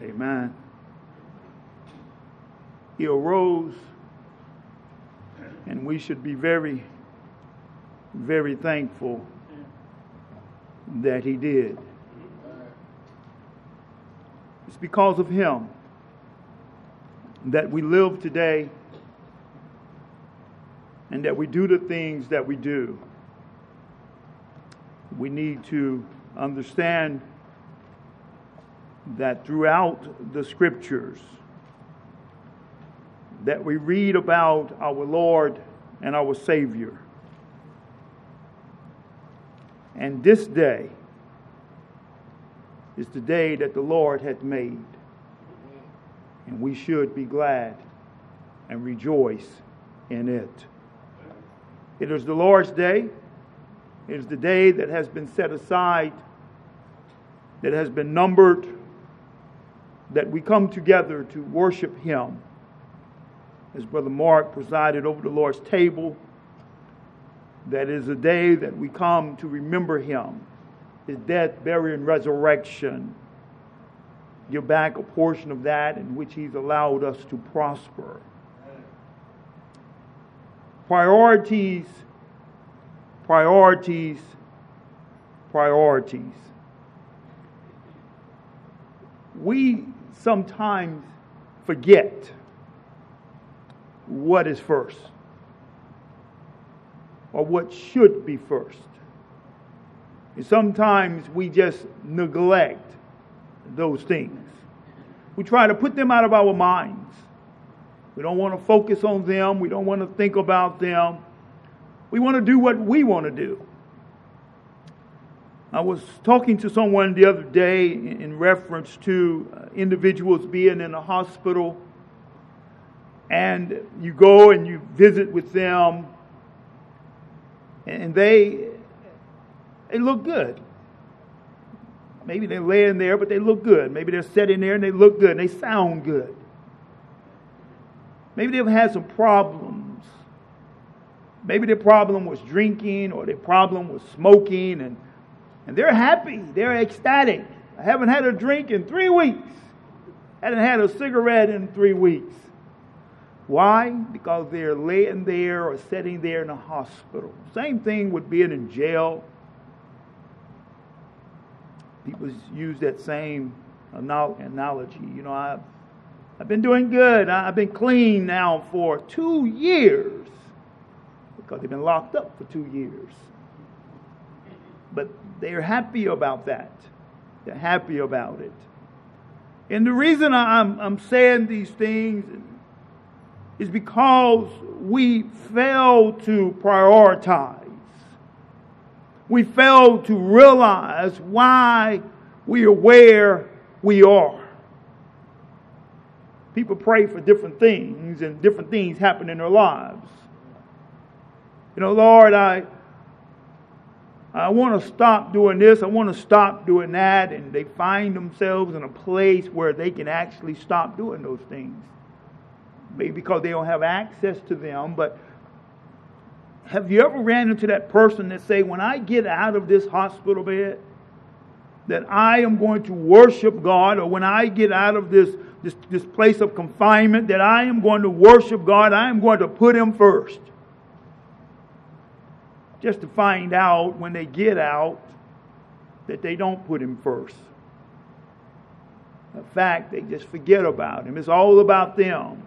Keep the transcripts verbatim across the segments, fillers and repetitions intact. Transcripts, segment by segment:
Amen. He arose, and we should be very, very thankful that he did. It's because of him that we live today and that we do the things that we do. We need to understand that throughout the scriptures that we read about our Lord and our Savior. And this day is the day that the Lord hath made. And we should be glad and rejoice in it. It is the Lord's day. It is the day that has been set aside, that has been numbered, that we come together to worship Him. As Brother Mark presided over the Lord's table, that is a day that we come to remember Him, His death, burial, and resurrection. Give back a portion of that in which He's allowed us to prosper. Priorities, priorities, priorities. We sometimes forget what is first, or what should be first. And sometimes we just neglect those things. We try to put them out of our minds. We don't want to focus on them. We don't want to think about them. We want to do what we want to do. I was talking to someone the other day in reference to individuals being in a hospital, and you go and you visit with them, and they they look good. Maybe they're laying there, but they look good. Maybe they're sitting there and they look good and they sound good. Maybe they've had some problems. Maybe their problem was drinking, or their problem was smoking, and, and they're happy. They're ecstatic. I haven't had a drink in three weeks. I haven't had a cigarette in three weeks. Why? Because they're laying there or sitting there in a hospital. Same thing with being in jail. People use that same analogy. You know, I've, I've been doing good. I've been clean now for two years. Because they've been locked up for two years. But they're happy about that. They're happy about it. And the reason I'm, I'm saying these things is because we fail to prioritize. We fail to realize why we are where we are. People pray for different things, and different things happen in their lives. You know, Lord, I I want to stop doing this. I want to stop doing that. And they find themselves in a place where they can actually stop doing those things. Maybe because they don't have access to them. But have you ever ran into that person that say, when I get out of this hospital bed, that I am going to worship God, or when I get out of this, this, this place of confinement, that I am going to worship God, I am going to put Him first. Just to find out when they get out that they don't put Him first. In fact, they just forget about Him. It's all about them.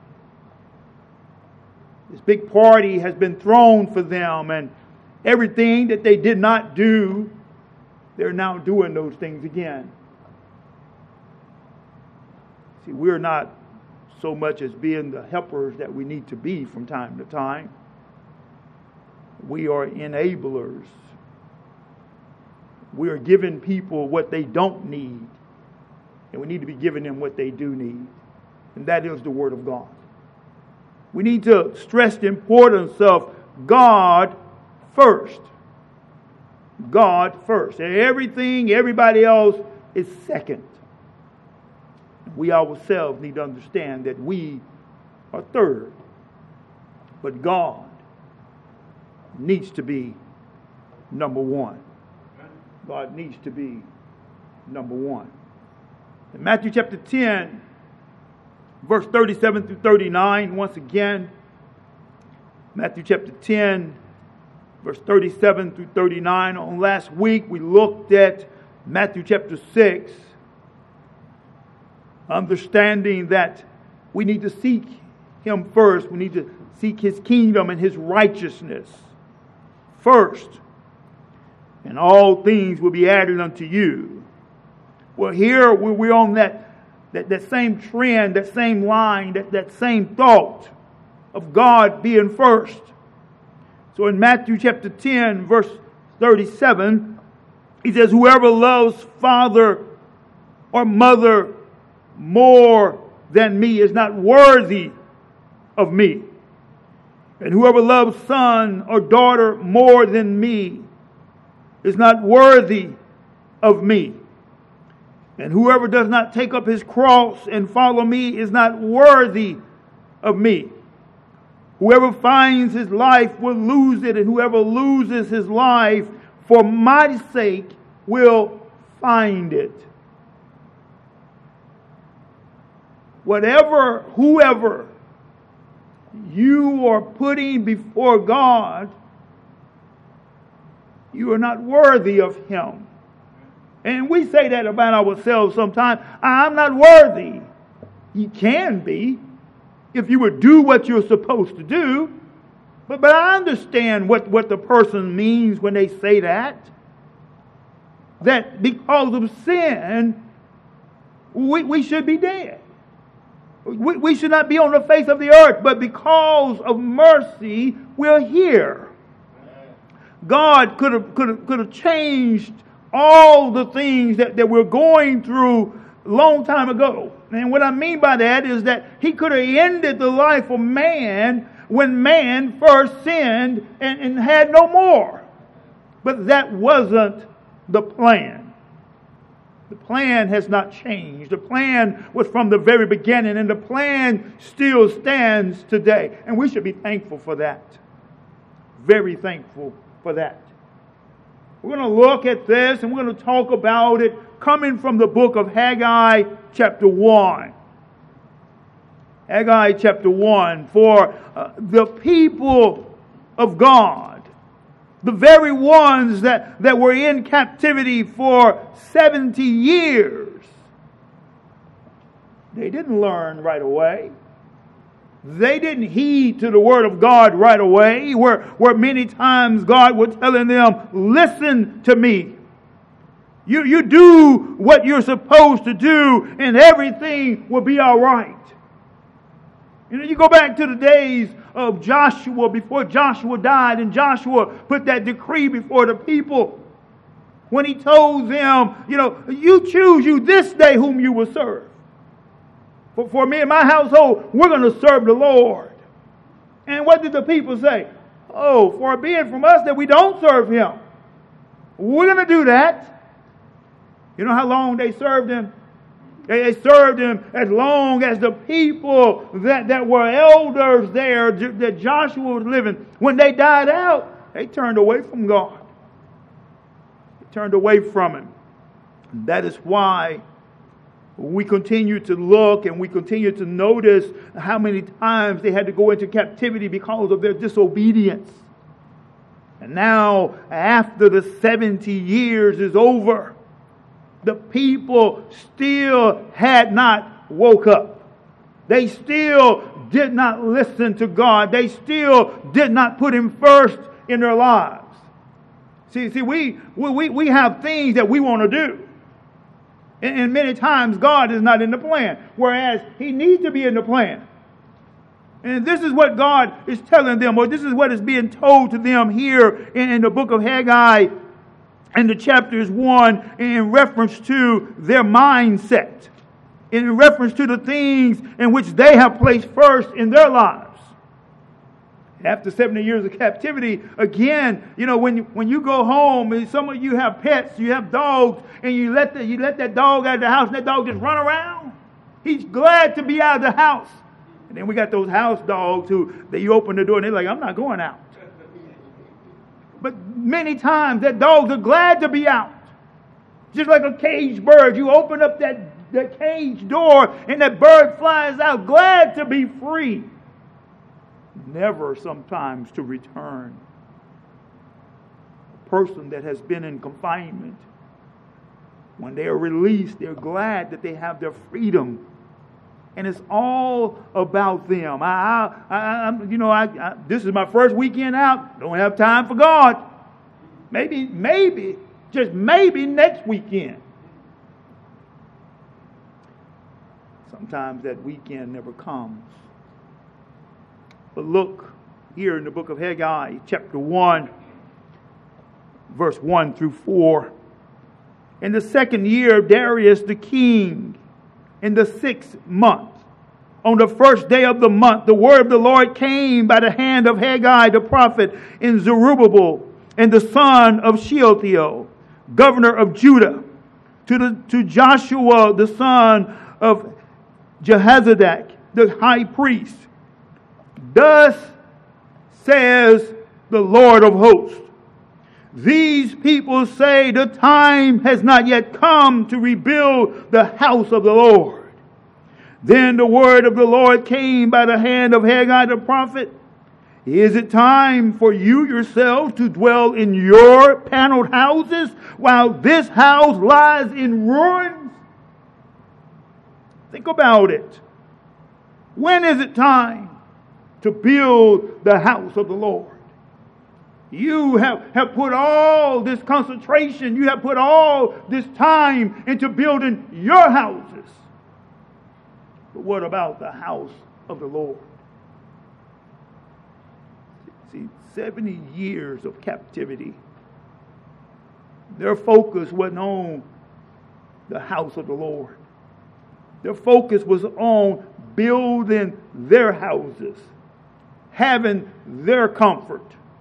This big party has been thrown for them, and everything that they did not do, they're now doing those things again. See, we're not so much as being the helpers that we need to be from time to time. We are enablers. We are giving people what they don't need, and we need to be giving them what they do need. And that is the Word of God. We need to stress the importance of God first. God first. And everything, everybody else is second. We ourselves need to understand that we are third. But God needs to be number one. God needs to be number one. In Matthew chapter ten, verse thirty-seven through thirty-nine, once again, Matthew chapter ten, verse thirty-seven through thirty-nine. On last week, we looked at Matthew chapter six, understanding that we need to seek Him first. We need to seek His kingdom and His righteousness first, and all things will be added unto you. Well, here we're on that, that, that same trend, that same line, that, that same thought of God being first. So in Matthew chapter ten, verse thirty-seven, He says, whoever loves father or mother more than me is not worthy of me. And whoever loves son or daughter more than me is not worthy of me. And whoever does not take up his cross and follow me is not worthy of me. Whoever finds his life will lose it, and whoever loses his life for my sake will find it. Whatever, whoever you are putting before God, you are not worthy of Him. And we say that about ourselves sometimes. I'm not worthy. You can be if you would do what you're supposed to do. But, but I understand what, what the person means when they say that. That because of sin, we, we should be dead. We, we should not be on the face of the earth. But because of mercy, we're here. God could have, could have, could have changed all the things that, that we're going through a long time ago. And what I mean by that is that He could have ended the life of man when man first sinned and, and had no more. But that wasn't the plan. The plan has not changed. The plan was from the very beginning, and the plan still stands today. And we should be thankful for that. Very thankful for that. We're going to look at this and we're going to talk about it coming from the book of Haggai chapter one. Haggai chapter one. For uh, the people of God, the very ones that, that were in captivity for seventy years, they didn't learn right away. They didn't heed to the word of God right away, where, where many times God was telling them, listen to me. You, you do what you're supposed to do and everything will be all right. You know, you go back to the days of Joshua, before Joshua died, and Joshua put that decree before the people when he told them, you know, you choose you this day whom you will serve. For, for me and my household, we're going to serve the Lord. And what did the people say? Oh, for be it from us that we don't serve Him. We're going to do that. You know how long they served Him? They, they served Him as long as the people that, that were elders there, that Joshua was living, when they died out, they turned away from God. They turned away from Him. And that is why we continue to look and we continue to notice how many times they had to go into captivity because of their disobedience. And now, after the seventy years is over, the people still had not woke up. They still did not listen to God. They still did not put Him first in their lives. See, see, we, we, we have things that we want to do. And many times God is not in the plan, whereas He needs to be in the plan. And this is what God is telling them, or this is what is being told to them here in, in the book of Haggai, in the chapters one, in reference to their mindset, in reference to the things in which they have placed first in their lives. After seventy years of captivity, again, you know, when you, when you go home, and some of you have pets, you have dogs, and you let the, you let that dog out of the house, and that dog just run around. He's glad to be out of the house. And then we got those house dogs who, that you open the door and they're like, I'm not going out. But many times that dogs are glad to be out. Just like a caged bird, you open up that that cage door and that bird flies out, glad to be free, never sometimes to return. A person that has been in confinement, when they are released, they're glad that they have their freedom. And it's all about them. I, I, I you know, I, I, this is my first weekend out. Don't have time for God. Maybe, maybe, just maybe next weekend. Sometimes that weekend never comes. But look here in the book of Haggai, chapter one, verse one through four. In the second year of Darius the king, in the sixth month, on the first day of the month, the word of the Lord came by the hand of Haggai the prophet in Zerubbabel and the son of Shealtiel, governor of Judah, to the to Joshua the son of Jehozadak, the high priest. Thus says the Lord of hosts, these people say the time has not yet come to rebuild the house of the Lord. Then the word of the Lord came by the hand of Haggai the prophet. Is it time for you yourselves to dwell in your paneled houses while this house lies in ruins? Think about it. When is it time to build the house of the Lord? You have, have put all this concentration, you have put all this time into building your houses. But what about the house of the Lord? See, seventy years of captivity. Their focus wasn't on the house of the Lord. Their focus was on building their houses, having their comfort.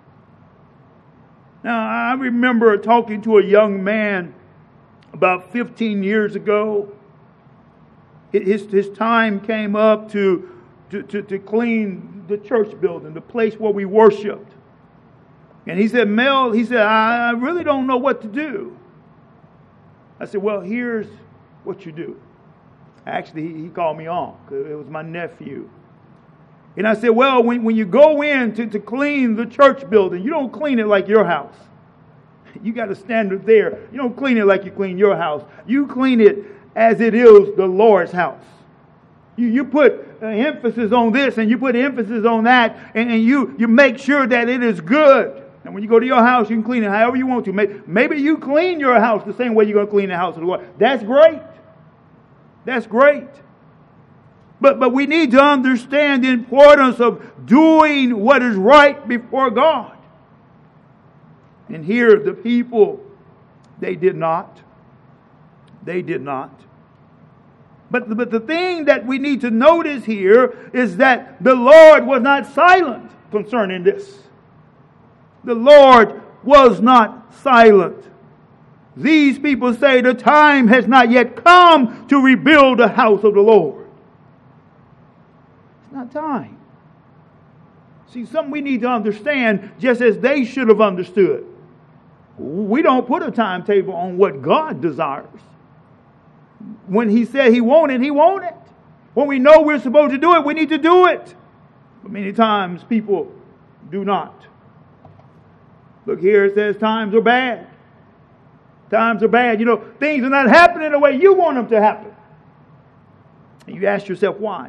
Now, I remember talking to a young man about fifteen years ago. His, his time came up to, to, to, to clean the church building, the place where we worshiped. And he said, Mel, he said, I really don't know what to do. I said, well, here's what you do. Actually, he, he called me on because it was my nephew. And I said, well, when, when you go in to, to clean the church building, you don't clean it like your house. You got a standard there. You don't clean it like you clean your house. You clean it as it is the Lord's house. You, you put uh, emphasis on this and you put emphasis on that, and, and you, you make sure that it is good. And when you go to your house, you can clean it however you want to. Maybe, maybe you clean your house the same way you're going to clean the house of the Lord. That's great. That's great. But but we need to understand the importance of doing what is right before God. And here the people, they did not. They did not. But, but the thing that we need to notice here is that the Lord was not silent concerning this. The Lord was not silent. These people say the time has not yet come to rebuild the house of the Lord. It's not time. See, something we need to understand, just as they should have understood. We don't put a timetable on what God desires. When He said He wanted, He wanted. When we know we're supposed to do it, we need to do it. But many times people do not. Look here, it says times are bad. Times are bad. You know, things are not happening the way you want them to happen. And you ask yourself, why?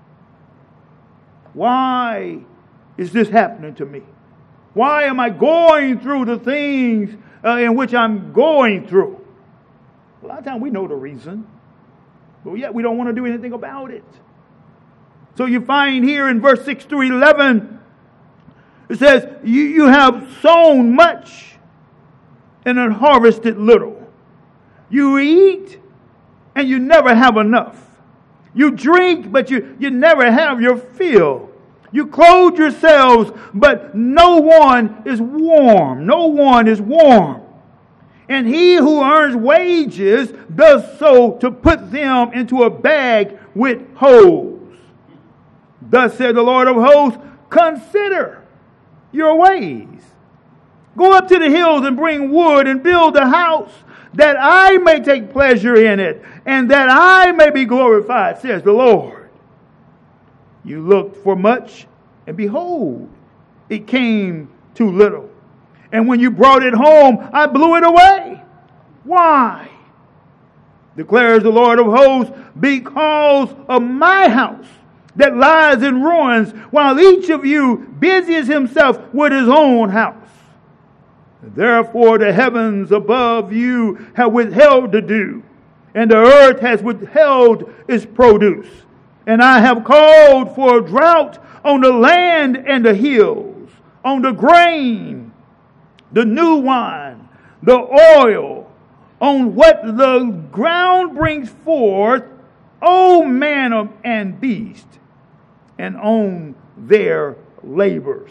Why is this happening to me? Why am I going through the things uh, in which I'm going through? A lot of times we know the reason, but yet we don't want to do anything about it. So you find here in verse six through eleven, it says, you, you have sown much and have harvested little. You eat and you never have enough. You drink, but you, you never have your fill. You clothe yourselves, but no one is warm. No one is warm. And he who earns wages does so to put them into a bag with holes. Thus said the Lord of hosts, consider your ways. Go up to the hills and bring wood and build a house. that I may take pleasure in it, and that I may be glorified, says the Lord. You looked for much, and behold, it came too little. And when you brought it home, I blew it away. Why? Declares the Lord of hosts, because of my house that lies in ruins, while each of you busies himself with his own house. Therefore the heavens above you have withheld the dew, and the earth has withheld its produce. And I have called for a drought on the land and the hills, on the grain, the new wine, the oil, on what the ground brings forth, O man and beast, and on their labors.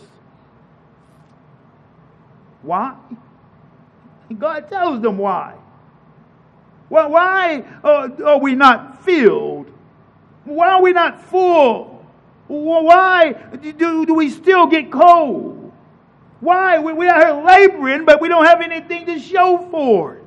Why? God tells them why. Well, why uh, are we not filled? Why are we not full? Why do, do we still get cold? Why? We, we are here laboring, but we don't have anything to show for it.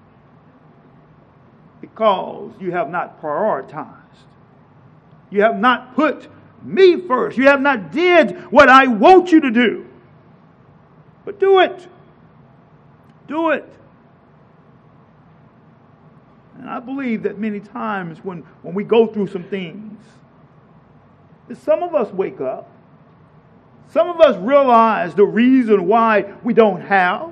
Because you have not prioritized. You have not put me first. You have not did what I want you to do. But do it. Do it. And I believe that many times when, when we go through some things, that some of us wake up. Some of us realize the reason why we don't have.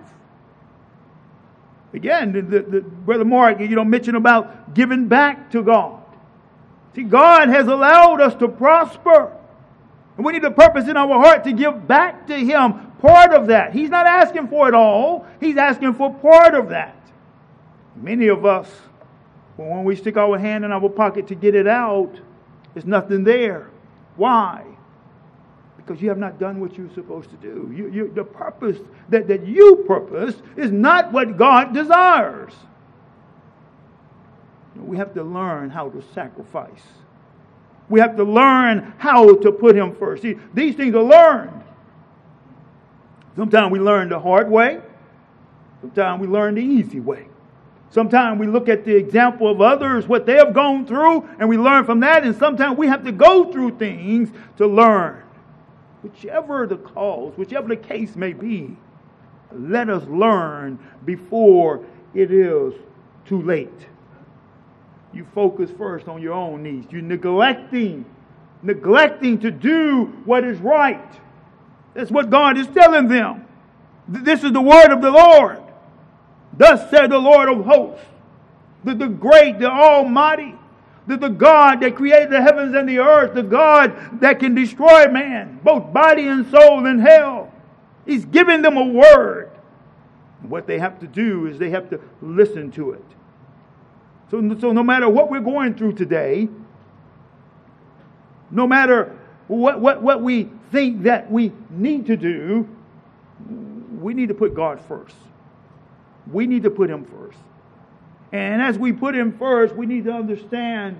Again, the, the, the, Brother Mark, you know, mentioned about giving back to God. See, God has allowed us to prosper. And we need a purpose in our heart to give back to Him part of that. He's not asking for it all. He's asking for part of that. Many of us, when we stick our hand in our pocket to get it out, there's nothing there. Why? Because you have not done what you're supposed to do. You, you, the purpose that, that you purpose is not what God desires. We have to learn how to sacrifice. We have to learn how to put Him first. See, these things are learned. Sometimes we learn the hard way. Sometimes we learn the easy way. Sometimes we look at the example of others, what they have gone through, and we learn from that. And sometimes we have to go through things to learn. Whichever the cause, whichever the case may be, let us learn before it is too late. You focus first on your own needs. You're neglecting, neglecting to do what is right. That's what God is telling them. This is the word of the Lord. Thus said the Lord of hosts, the, the great, the almighty, the, the God that created the heavens and the earth, the God that can destroy man, both body and soul in hell. He's giving them a word. What they have to do is they have to listen to it. So, so no matter what we're going through today, no matter what, what, what we think that we need to do, we need to put God first. We need to put Him first. And as we put Him first, we need to understand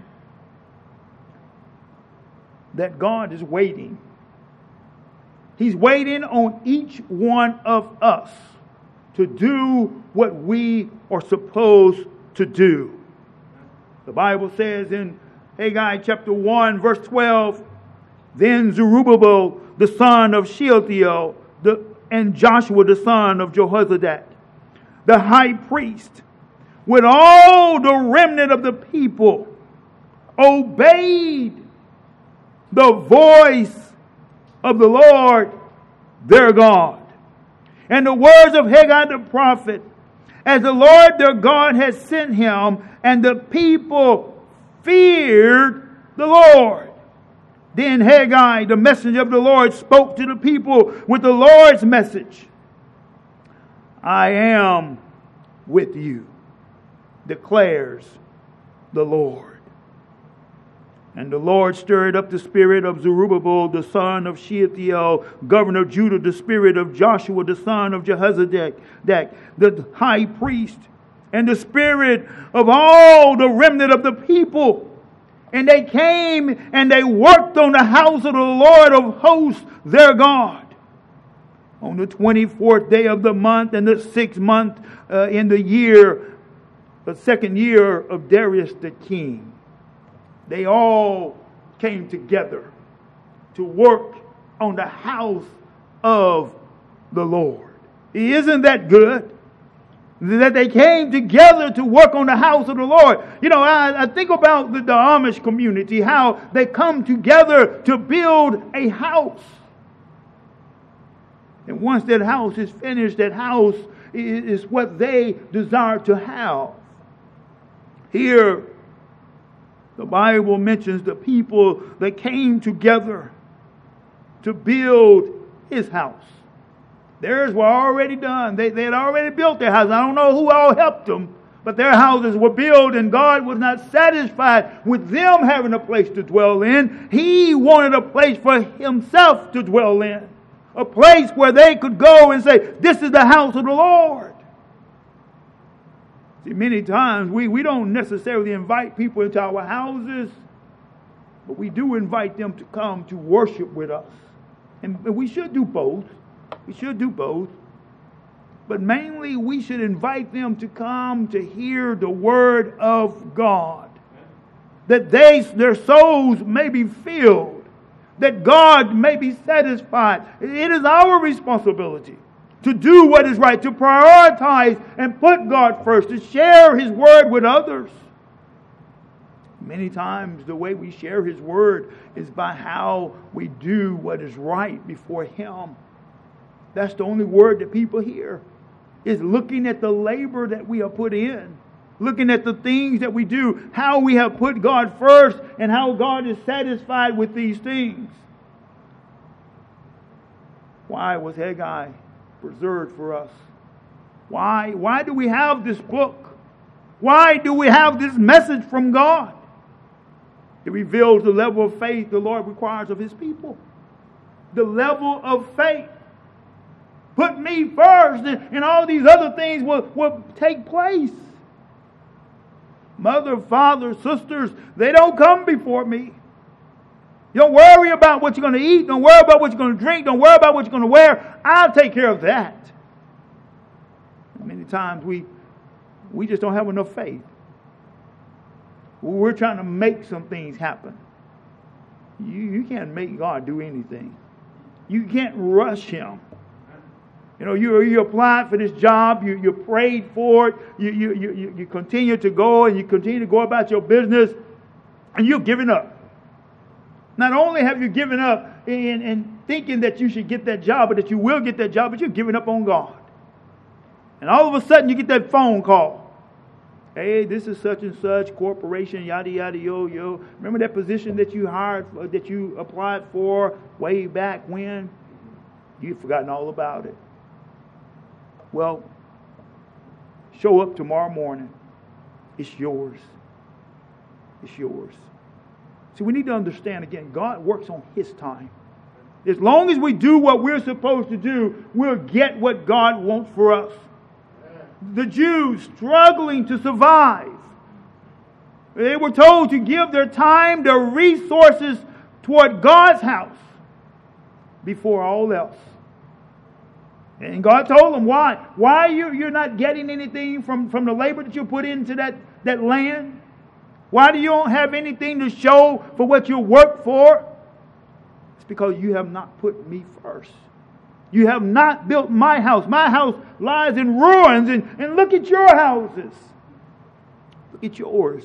that God is waiting. He's waiting on each one of us to do what we are supposed to do. The Bible says in Haggai chapter one, verse twelve, then Zerubbabel, the son of Shealtiel, the, and Joshua, the son of Jehozadak, the high priest, with all the remnant of the people, obeyed the voice of the Lord their God. And the words of Haggai the prophet, as the Lord their God had sent him, and the people feared the Lord. Then Haggai, the messenger of the Lord, spoke to the people with the Lord's message. I am with you, declares the Lord. And the Lord stirred up the spirit of Zerubbabel, the son of Shealtiel, governor of Judah, the spirit of Joshua, the son of Jehozadak, the high priest, and the spirit of all the remnant of the people. And they came and they worked on the house of the Lord of hosts, their God. On the twenty-fourth day of the month and the sixth month uh, in the year, the second year of Darius the king, they all came together to work on the house of the Lord. Isn't that good? That they came together to work on the house of the Lord. You know, I, I think about the, the Amish community, how they come together to build a house. And once that house is finished, that house is, is what they desire to have. Here, the Bible mentions the people that came together to build His house. Theirs were already done. They, they had already built their house. I don't know who all helped them, but their houses were built, and God was not satisfied with them having a place to dwell in. He wanted a place for Himself to dwell in. A place where they could go and say, this is the house of the Lord. See, many times we, we don't necessarily invite people into our houses, but we do invite them to come to worship with us. And we should do both. We should do both. But mainly we should invite them to come to hear the Word of God. That they, their souls may be filled. That God may be satisfied. It is our responsibility to do what is right, to prioritize and put God first, to share His Word with others. Many times the way we share His Word is by how we do what is right before Him. That's the only word that people hear, is looking at the labor that we have put in, looking at the things that we do, how we have put God first, and how God is satisfied with these things. Why was Haggai preserved for us? Why? Why do we have this book? Why do we have this message from God? It reveals the level of faith the Lord requires of His people. The level of faith. Put me first, and all these other things will, will take place. Mother, father, sisters, they don't come before me. Don't worry about what you're going to eat. Don't worry about what you're going to drink. Don't worry about what you're going to wear. I'll take care of that. Many times we, we just don't have enough faith. We're trying to make some things happen. You, you can't make God do anything. You can't rush Him. You know, you you applied for this job, you, you prayed for it, you, you, you, you continue to go and you continue to go about your business, and you're giving up. Not only have you given up in, in thinking that you should get that job, or that you will get that job, but you're giving up on God. And all of a sudden you get that phone call. Hey, this is such and such corporation, yada, yada, yo, yo. Remember that position that you hired, for, that you applied for way back when? You've forgotten all about it. Well, show up tomorrow morning. It's yours. It's yours. See, we need to understand again, God works on His time. As long as we do what we're supposed to do, we'll get what God wants for us. The Jews struggling to survive. They were told to give their time, their resources toward God's house before all else. And God told them why. Why you, you're not getting anything from, from the labor that you put into that, that land? Why do you don't have anything to show for what you work for? It's because you have not put me first. You have not built my house. My house lies in ruins. And, and look at your houses. Look at yours.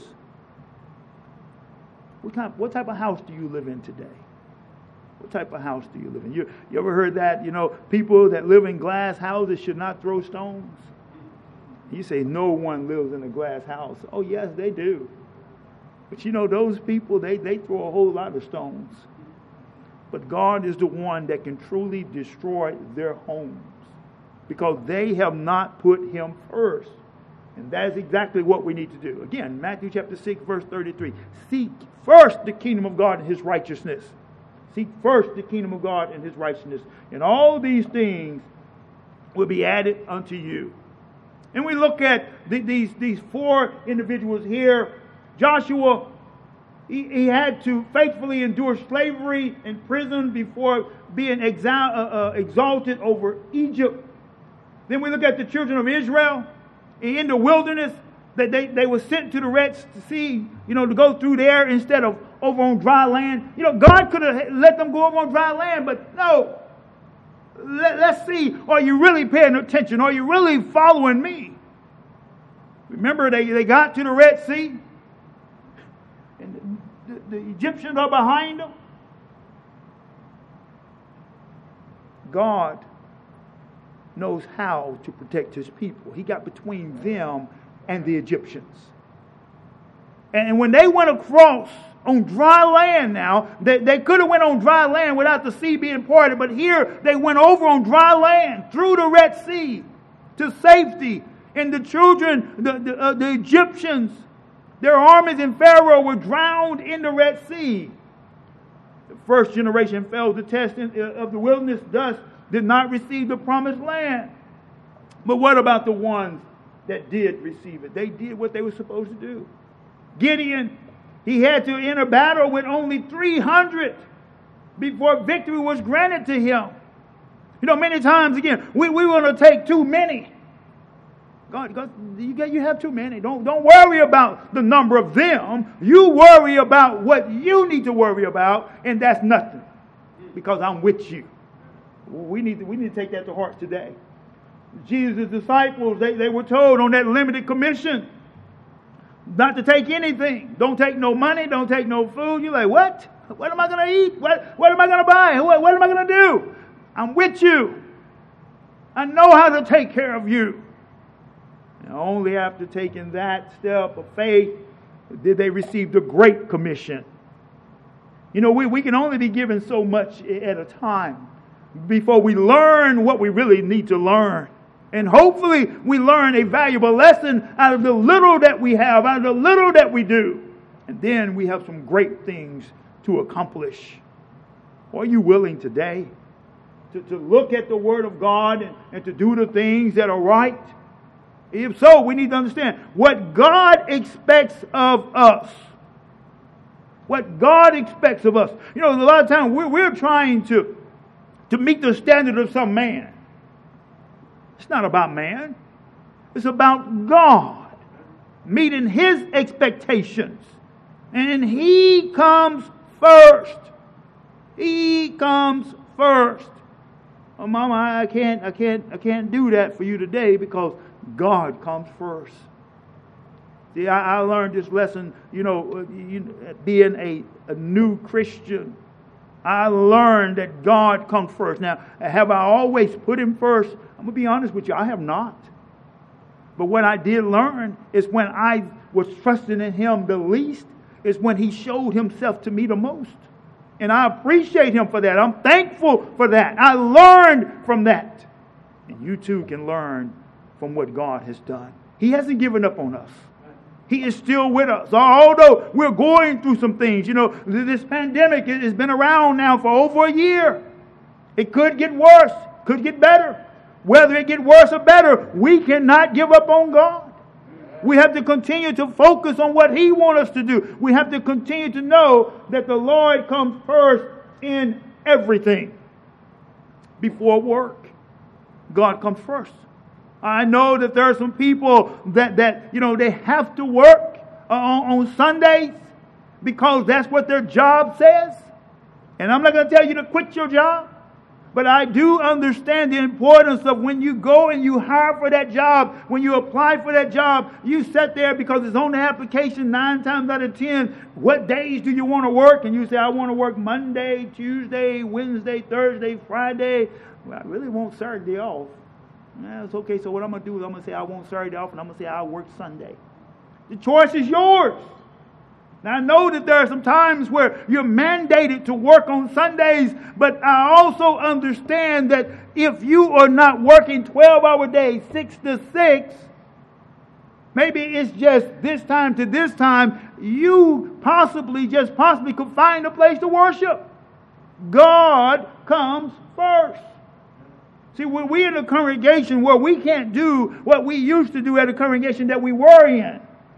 What type, what type of house do you live in today? What type of house do you live in? You, you ever heard that, you know, people that live in glass houses should not throw stones? You say no one lives in a glass house. Oh, yes, they do. But you know, those people, they, they throw a whole lot of stones. But God is the one that can truly destroy their homes, because they have not put Him first. And that is exactly what we need to do. Again, Matthew chapter six, verse thirty-three. Seek first the kingdom of God and His righteousness. Seek first the kingdom of God and His righteousness, and all these things will be added unto you. And we look at the, these, these four individuals here. Joshua, he, he had to faithfully endure slavery in prison before being exa- uh, uh, exalted over Egypt. Then we look at the children of Israel in the wilderness. They, they, they were sent to the Red Sea, you know, to go through there instead of over on dry land. You know, God could have let them go over on dry land, but no. Let, let's see, are you really paying attention? Are you really following me? Remember, they, they got to the Red Sea, and the, the, the Egyptians are behind them. God knows how to protect his people. He got between them and the Egyptians. And when they went across on dry land now, they, they could have went on dry land without the sea being parted, but here they went over on dry land through the Red Sea to safety. And the children, the, the, uh, the Egyptians, their armies and Pharaoh were drowned in the Red Sea. The first generation failed the test of the wilderness, thus did not receive the promised land. But what about the ones that did receive it? They did what they were supposed to do. Gideon, he had to enter battle with only three hundred before victory was granted to him. You know, many times, again, we, we want to take too many. God, God you, you have too many. Don't, don't worry about the number of them. You worry about what you need to worry about, and that's nothing, because I'm with you. We need to, we need to take that to heart today. Jesus' disciples, they, they were told on that limited commission not to take anything. Don't take no money. Don't take no food. You're like, what? What am I going to eat? What, what am I going to buy? What, what am I going to do? I'm with you. I know how to take care of you. And only after taking that step of faith did they receive the Great Commission. You know, we, we can only be given so much at a time before we learn what we really need to learn. And hopefully we learn a valuable lesson out of the little that we have, out of the little that we do. And then we have some great things to accomplish. Are you willing today to, to look at the Word of God and, and to do the things that are right? If so, we need to understand what God expects of us. What God expects of us. You know, a lot of times we're, we're trying to, to meet the standard of some man. It's not about man. It's about God meeting his expectations. And he comes first. He comes first. Oh, Mama, I can't, I can't, I can't do that for you today because God comes first. See, I, I learned this lesson, you know, you, being a, a new Christian. I learned that God comes first. Now, have I always put him first? I'm going to be honest with you, I have not. But what I did learn is when I was trusting in him the least, is when he showed himself to me the most. And I appreciate him for that. I'm thankful for that. I learned from that. And you too can learn from what God has done. He hasn't given up on us. He is still with us. Although we're going through some things. You know, this pandemic has been around now for over a year. It could get worse, could get better. Whether it gets worse or better, we cannot give up on God. We have to continue to focus on what he wants us to do. We have to continue to know that the Lord comes first in everything. Before work, God comes first. I know that there are some people that, that you know, they have to work on, on Sundays because that's what their job says. And I'm not going to tell you to quit your job. But I do understand the importance of when you go and you hire for that job, when you apply for that job, you sit there because it's on the application nine times out of ten. What days do you want to work? And you say, I want to work Monday, Tuesday, Wednesday, Thursday, Friday. Well, I really want Saturday off. Yeah, it's okay. So what I'm going to do is I'm going to say I want Saturday off and I'm going to say I'll work Sunday. The choice is yours. Now, I know that there are some times where you're mandated to work on Sundays, but I also understand that if you are not working twelve-hour days, six to six, maybe it's just this time to this time, you possibly, just possibly could find a place to worship. God comes first. See, when we're in a congregation where we can't do what we used to do at a congregation that we were in,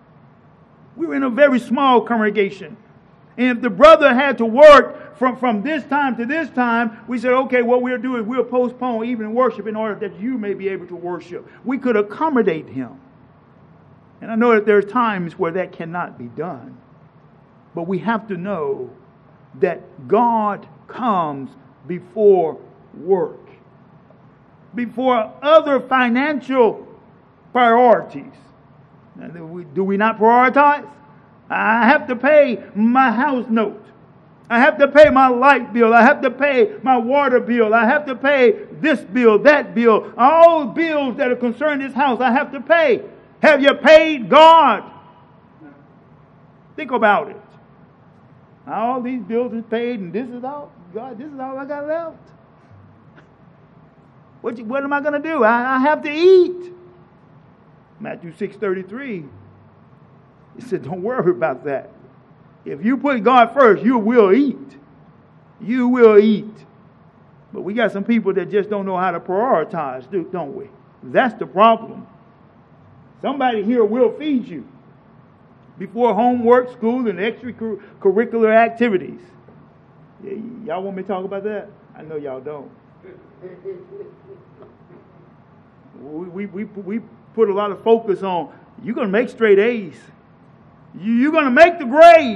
we were in a very small congregation. And if the brother had to work from, from this time to this time, we said, okay, what we'll do is we'll postpone evening worship in order that you may be able to worship. We could accommodate him. And I know that there are times where that cannot be done. But we have to know that God comes before work, before other financial priorities. Do we, do we not prioritize? I have to pay my house note. I have to pay my light bill. I have to pay my water bill. I have to pay this bill, that bill. All bills that are concerning this house, I have to pay. Have you paid God? Think about it. All these bills are paid, and this is all, God, this is all I got left. What, you, what am I going to do? I, I have to eat. Matthew six thirty-three, he said, don't worry about that. If you put God first, you will eat. You will eat. But we got some people that just don't know how to prioritize, don't we? That's the problem. Somebody here will feed you before homework, school, and extracurricular activities. Y'all want me to talk about that? I know y'all don't. We, we, we, we put a lot of focus on, you're going to make straight A's. You're going to make the grade.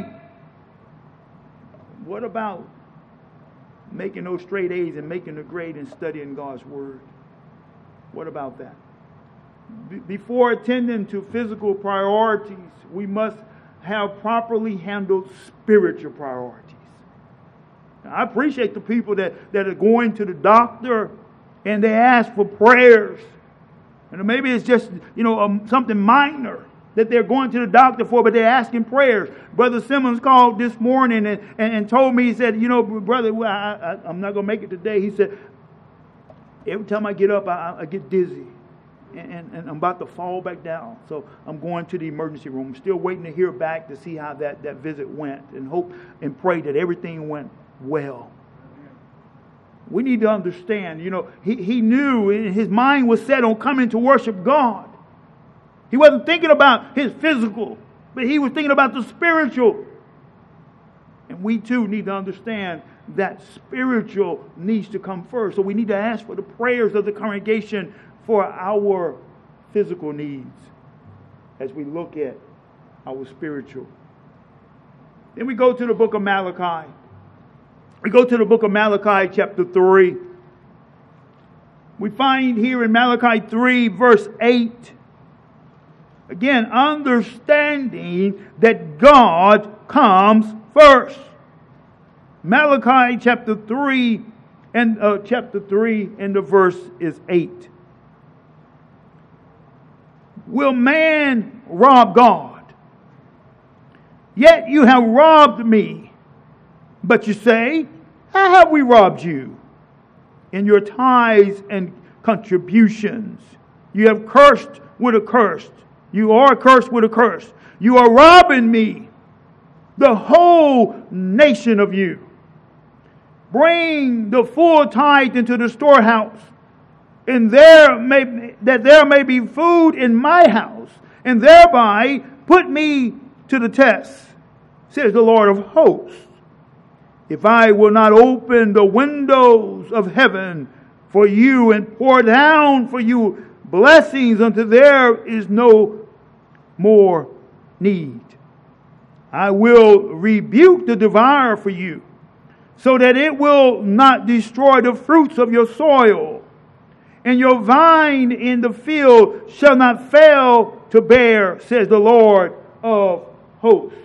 What about making those straight A's and making the grade and studying God's Word? What about that? Be- before attending to physical priorities, we must have properly handled spiritual priorities. Now, I appreciate the people that, that are going to the doctor and they ask for prayers. And maybe it's just, you know, um, something minor that they're going to the doctor for, but they're asking prayers. Brother Simmons called this morning and, and, and told me, he said, you know, brother, well, I, I, I'm not going to make it today. He said, every time I get up, I, I get dizzy. And, and, and I'm about to fall back down. So I'm going to the emergency room. Still waiting to hear back to see how that, that visit went. And hope and pray that everything went well. We need to understand, you know, he, he knew, his mind was set on coming to worship God. He wasn't thinking about his physical, but he was thinking about the spiritual. And we too need to understand that spiritual needs to come first. So we need to ask for the prayers of the congregation for our physical needs as we look at our spiritual. Then we go to the book of Malachi. We go to the book of Malachi chapter three. We find here in Malachi three verse eight, again, understanding that God comes first. Malachi chapter three and uh, chapter three and the verse is eight. Will man rob God? Yet you have robbed me. But you say, how have we robbed you? In your tithes and contributions. You have cursed with a curse. You are cursed with a curse. You are robbing me, the whole nation of you. Bring the full tithe into the storehouse, and there may that there may be food in my house, and thereby put me to the test, says the Lord of hosts. If I will not open the windows of heaven for you and pour down for you blessings until there is no more need, I will rebuke the devourer for you, so that it will not destroy the fruits of your soil, and your vine in the field shall not fail to bear, says the Lord of hosts.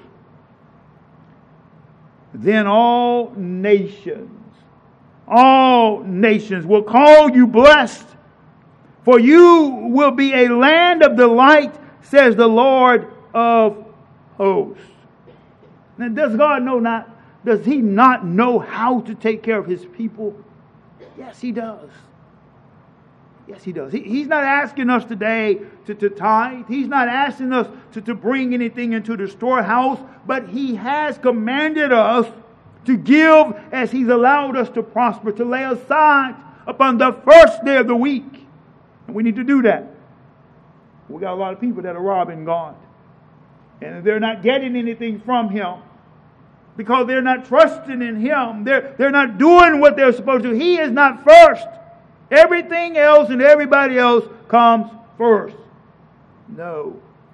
Then all nations, all nations will call you blessed, for you will be a land of delight, says the Lord of hosts. Now, does God know not, does He not know how to take care of His people? Yes, He does. Yes, He does. He, he's not asking us today to, to tithe. He's not asking us to, to bring anything into the storehouse. But He has commanded us to give as He's allowed us to prosper, to lay aside upon the first day of the week. And we need to do that. We got a lot of people that are robbing God. And they're not getting anything from Him, because they're not trusting in Him. They're, they're not doing what they're supposed to. He is not first. Everything else and everybody else comes first. No.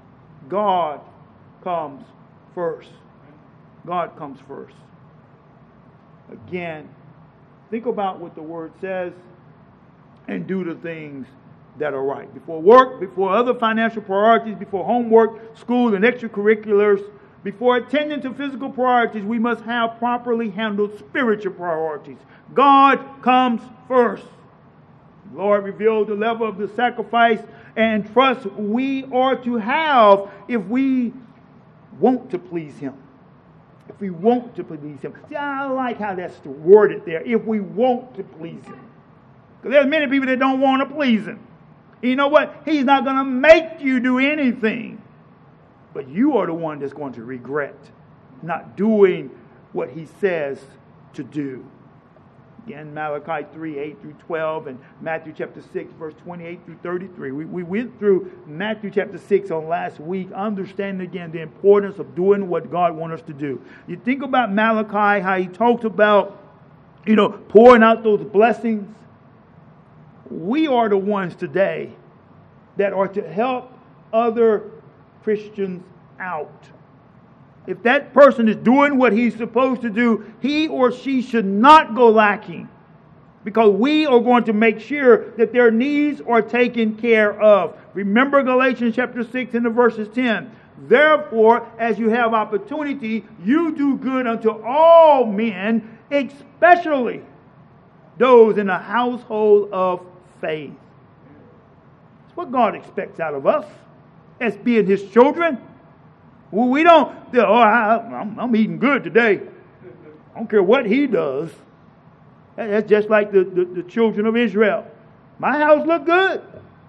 God comes first. God comes first. Again, think about what the Word says and do the things that are right. Before work, before other financial priorities, before homework, school, and extracurriculars, before attending to physical priorities, we must have properly handled spiritual priorities. God comes first. The Lord revealed the level of the sacrifice and trust we are to have if we want to please Him. If we want to please Him. See, I like how that's worded there. If we want to please Him. Because there's many people that don't want to please Him. You know what? He's not going to make you do anything. But you are the one that's going to regret not doing what He says to do. Again, Malachi three, eight through twelve, and Matthew chapter six, verse twenty-eight through thirty-three. We, we went through Matthew chapter six on last week, understanding again the importance of doing what God wants us to do. You think about Malachi, how he talks about, you know, pouring out those blessings. We are the ones today that are to help other Christians out. If that person is doing what he's supposed to do, he or she should not go lacking. Because we are going to make sure that their needs are taken care of. Remember Galatians chapter six and the verses ten. Therefore, as you have opportunity, you do good unto all men, especially those in the household of faith. That's what God expects out of us as being His children. Well, we don't, oh, I, I'm, I'm eating good today. I don't care what he does. That's just like the, the, the children of Israel. My house look good.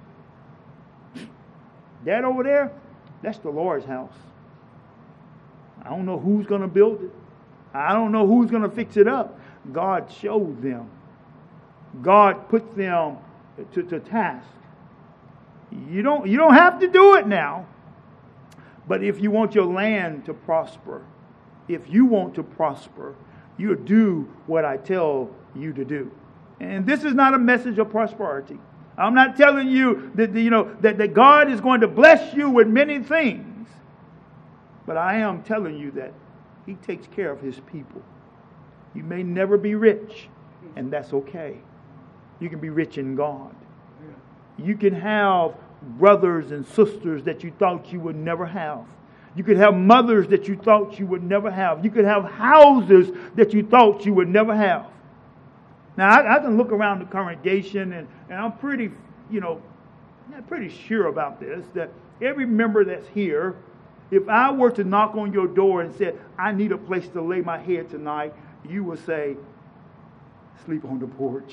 That over there, that's the Lord's house. I don't know who's going to build it. I don't know who's going to fix it up. God showed them. God put them to, to task. You don't, you don't have to do it now. But if you want your land to prosper, if you want to prosper, you do what I tell you to do. And this is not a message of prosperity. I'm not telling you that, you know, that, that God is going to bless you with many things. But I am telling you that He takes care of His people. You may never be rich, and that's okay. You can be rich in God. You can have brothers and sisters that you thought you would never have. You could have mothers that you thought you would never have. You could have houses that you thought you would never have. Now, I, I can look around the congregation, and, and I'm pretty, you know, I'm pretty sure about this, that every member that's here, if I were to knock on your door and say, I need a place to lay my head tonight, you would say, sleep on the porch.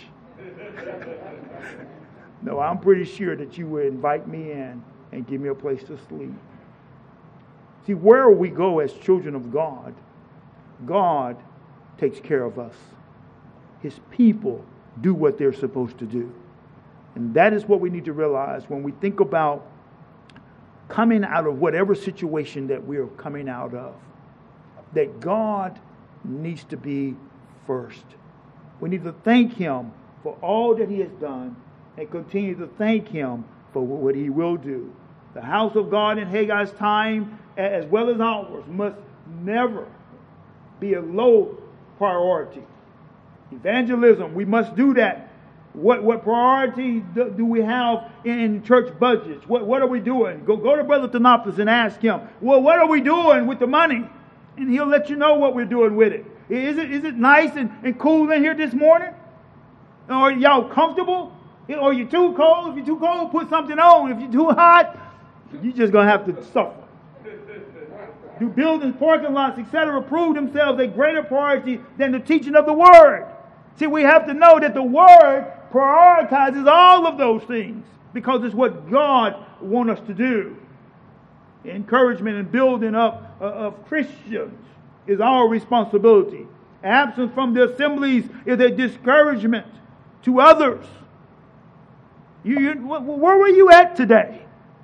No, I'm pretty sure that you would invite me in and give me a place to sleep. See, where we go as children of God, God takes care of us. His people do what they're supposed to do. And that is what we need to realize when we think about coming out of whatever situation that we are coming out of. That God needs to be first. We need to thank Him for all that He has done and continue to thank Him for what He will do. The house of God in Haggai's time, as well as ours, must never be a low priority. Evangelism, we must do that. What what priority do, do we have in church budgets? What what are we doing? Go go to Brother Thanopoulos and ask him, well, what are we doing with the money? And he'll let you know what we're doing with it. Is it is it nice and, and cool in here this morning? Or are y'all comfortable? Or are you too cold? If you're too cold, put something on. If you're too hot, you're just going to have to suffer. Do buildings, parking lots, et cetera prove themselves a greater priority than the teaching of the Word? See, we have to know that the Word prioritizes all of those things because it's what God wants us to do. Encouragement and building up of Christians is our responsibility. Absence from the assemblies is a discouragement to others. You, you, where were you at today?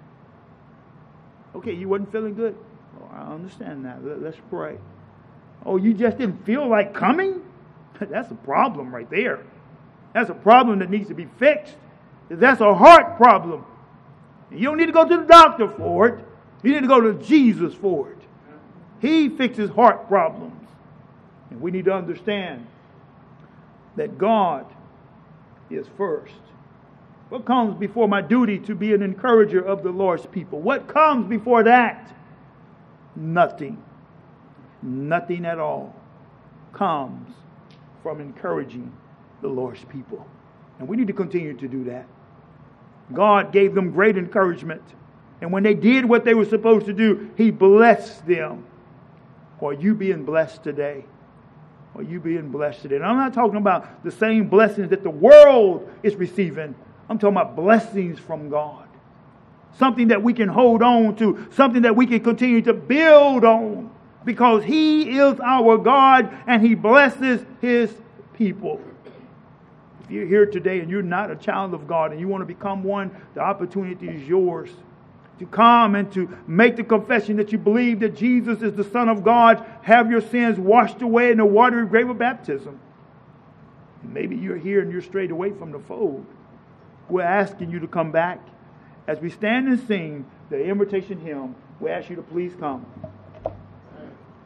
Okay, you wasn't feeling good. Oh, I understand that. Let's pray. Oh, you just didn't feel like coming? That's a problem right there. That's a problem that needs to be fixed. That's a heart problem. You don't need to go to the doctor for it. You need to go to Jesus for it. He fixes heart problems. And we need to understand that God is first. What comes before my duty to be an encourager of the Lord's people? What comes before that? Nothing. Nothing at all comes from encouraging the Lord's people. And we need to continue to do that. God gave them great encouragement. And when they did what they were supposed to do, He blessed them. Are you being blessed today? Are you being blessed today? And I'm not talking about the same blessings that the world is receiving. I'm talking about blessings from God. Something that we can hold on to. Something that we can continue to build on. Because He is our God and He blesses His people. If you're here today and you're not a child of God and you want to become one, the opportunity is yours to come and to make the confession that you believe that Jesus is the Son of God, have your sins washed away in the watery grave of baptism. And maybe you're here and you're strayed away from the fold. We're asking you to come back. As we stand and sing the invitation hymn, we ask you to please come.